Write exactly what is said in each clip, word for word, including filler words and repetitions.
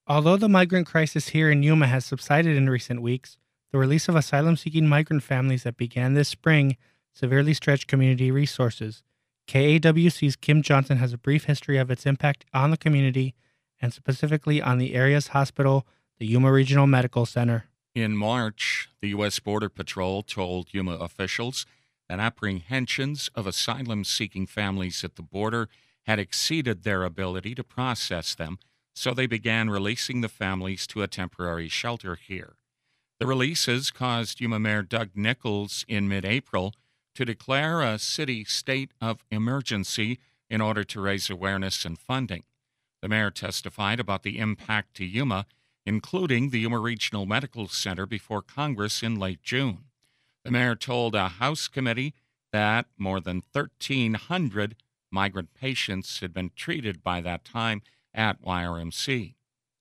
Although the migrant crisis here in Yuma has subsided in recent weeks, the release of asylum-seeking migrant families that began this spring severely stretched community resources. K A W C's Kim Johnson has a brief history of its impact on the community and specifically on the area's hospital, the Yuma Regional Medical Center. In March, the U S Border Patrol told Yuma officials that apprehensions of asylum-seeking families at the border had exceeded their ability to process them, so they began releasing the families to a temporary shelter here. The releases caused Yuma Mayor Doug Nichols in mid-April to declare a city state of emergency in order to raise awareness and funding. The mayor testified about the impact to Yuma, including the Yuma Regional Medical Center, before Congress in late June. The mayor told a House committee that more than thirteen hundred migrant patients had been treated by that time at Y R M C.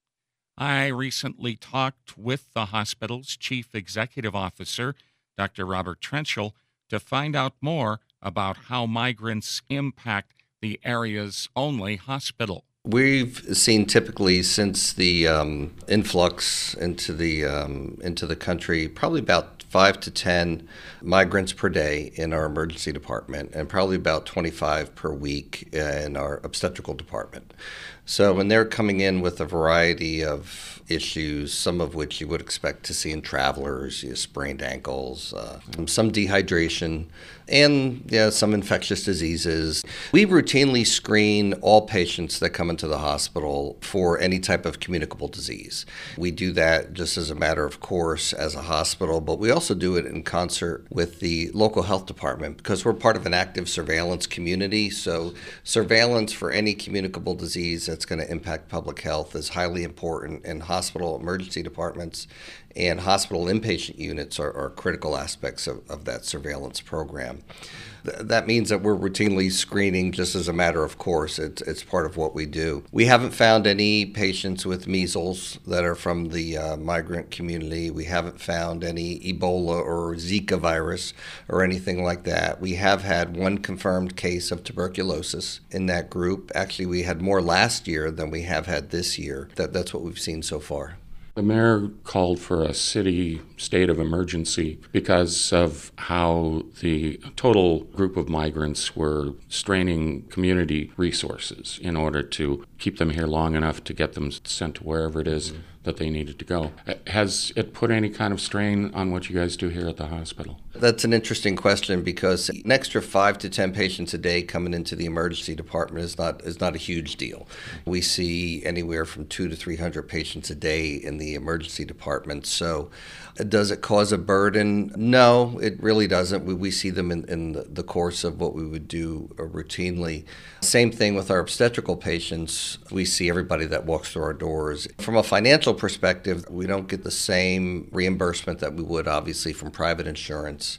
I recently talked with the hospital's chief executive officer, Doctor Robert Trenchel, to find out more about how migrants impact the area's only hospital. We've seen typically since the um, influx into the um, into the country, probably about five to ten migrants per day in our emergency department, and probably about twenty-five per week in our obstetrical department. So when they're coming in with a variety of issues, some of which you would expect to see in travelers, you know, sprained ankles, uh, some dehydration, and yeah, some infectious diseases. We routinely screen all patients that come into the hospital for any type of communicable disease. We do that just as a matter of course as a hospital, but we also do it in concert with the local health department because we're part of an active surveillance community. So surveillance for any communicable disease that's going to impact public health is highly important, and hospital emergency departments and hospital inpatient units are, are critical aspects of, of that surveillance program. Th- that means that we're routinely screening just as a matter of course. It's, it's part of what we do. We haven't found any patients with measles that are from the uh, migrant community. We haven't found any Ebola or Zika virus or anything like that. We have had one confirmed case of tuberculosis in that group. Actually, we had more last year than we have had this year. That, that's what we've seen so far. The mayor called for a city state of emergency because of how the total group of migrants were straining community resources in order to keep them here long enough to get them sent to wherever it is mm-hmm. that they needed to go. Has it put any kind of strain on what you guys do here at the hospital? That's an interesting question because an extra five to ten patients a day coming into the emergency department is not is not a huge deal. We see anywhere from two to three hundred patients a day in the emergency department. So, does it cause a burden? No, it really doesn't. We we see them in, in the course of what we would do routinely. Same thing with our obstetrical patients. We see everybody that walks through our doors. From a financial perspective, we don't get the same reimbursement that we would obviously from private insurance.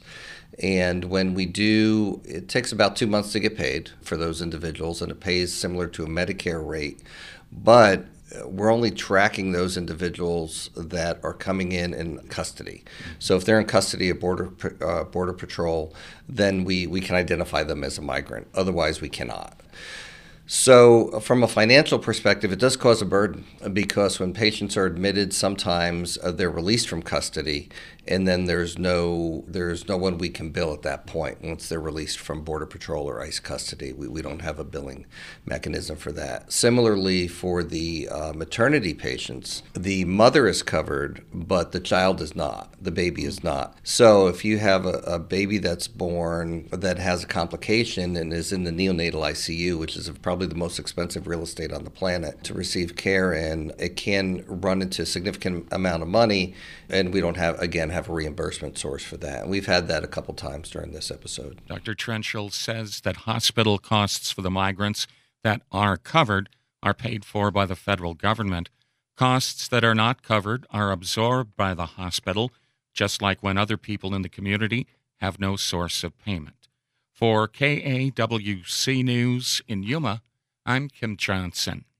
And when we do, it takes about two months to get paid for those individuals, and it pays similar to a Medicare rate. But we're only tracking those individuals that are coming in in custody. So if they're in custody of Border uh, Border Patrol, then we, we can identify them as a migrant. Otherwise, we cannot. So from a financial perspective, it does cause a burden because when patients are admitted, sometimes uh, they're released from custody, and then there's no there's no one we can bill at that point once they're released from Border Patrol or ICE custody. We, we don't have a billing mechanism for that. Similarly, for the uh, maternity patients, the mother is covered, but the child is not. The baby is not. So if you have a, a baby that's born that has a complication and is in the neonatal I C U, which is probably the most expensive real estate on the planet to receive care in, it can run into a significant amount of money, and we don't have, again, have a reimbursement source for that. And we've had that a couple times during this episode. Doctor Trenchel says that hospital costs for the migrants that are covered are paid for by the federal government. Costs that are not covered are absorbed by the hospital, just like when other people in the community have no source of payment. For K A W C News in Yuma, I'm Kim Johnson.